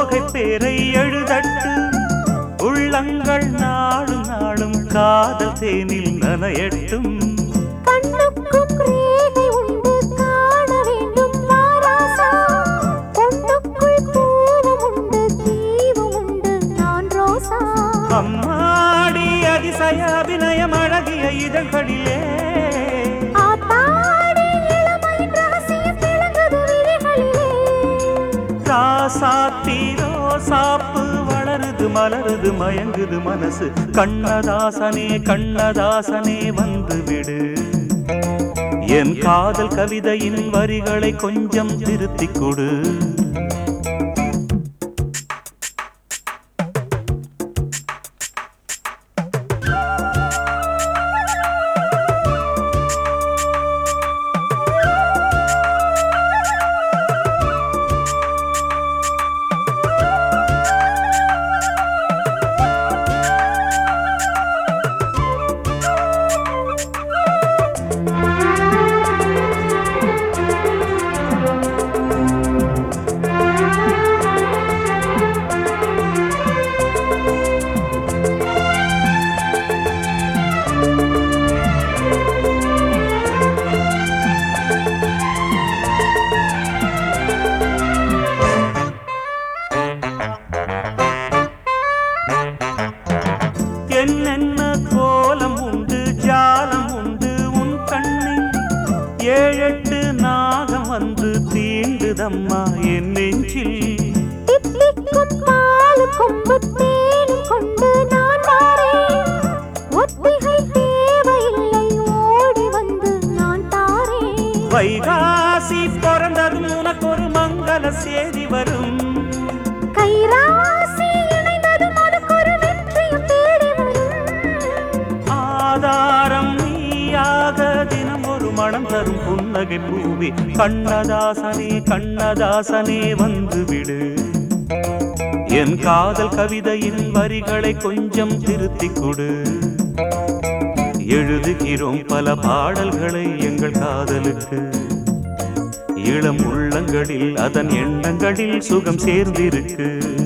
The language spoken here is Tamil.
தோகை பேரை எழுதட்டு உள்ளங்கள் நாளும் நாளும் காதல் தேனில் நனையட்டும் கண்ணுக்கும் ரேகை உண்டு காண வேண்டும் வாராசா பொண்ணுக்குள் பூவும் உண்டு தீவும் உண்டு நான் ரோசா அம்மாடி அதிசய அபிநயம் அழகிய இதழ்களிலே ஆத்தாடி இளமையின் ரகசியம் விளங்குது விழிகளிலே ராசாத்தி ரோசாப்பு வளருது மலருது மயங்குது மனசு கண்ணதாசனே கண்ணதாசனே வந்து விடு என் காதல் கவிதையின் வரிகளை கொஞ்சம் திருத்திக் கொடு என்னென்ன கோலம் உண்டு ஜாலம் உண்டு உன் கண்ணில் ஏழெட்டு நாகம் வந்து தீண்டுதம்மா என் நெஞ்சில் தித்திக்கும் பாலும் கொம்பு தேனும் கொண்டு நான் வாரேன் ஒத்திகை தேவையில்லை ஓடி வந்து நான் தாரேன் வைகாசி பிறந்ததும் உனக்கு ஒரு மங்கள செய்தி வரும் கைராசி இணைந்ததும் அதுக்கு ஒரு வெற்றியும் தேடி வரும் ஆதாரம் நீயாக தினம் ஒரு மனம் தரும் புன்னகை பூவி கண்ணதாசனே கண்ணதாசனே வந்து விடு என் காதல் கவிதையின் வரிகளை கொஞ்சம் திருத்திக் கொடு எழுதுகிறோம் பல பாடல்களை எங்கள் காதலுக்கு இளம் உள்ளங்களில் அதன் எண்ணங்களில் சுகம் சேர்ந்திருக்கு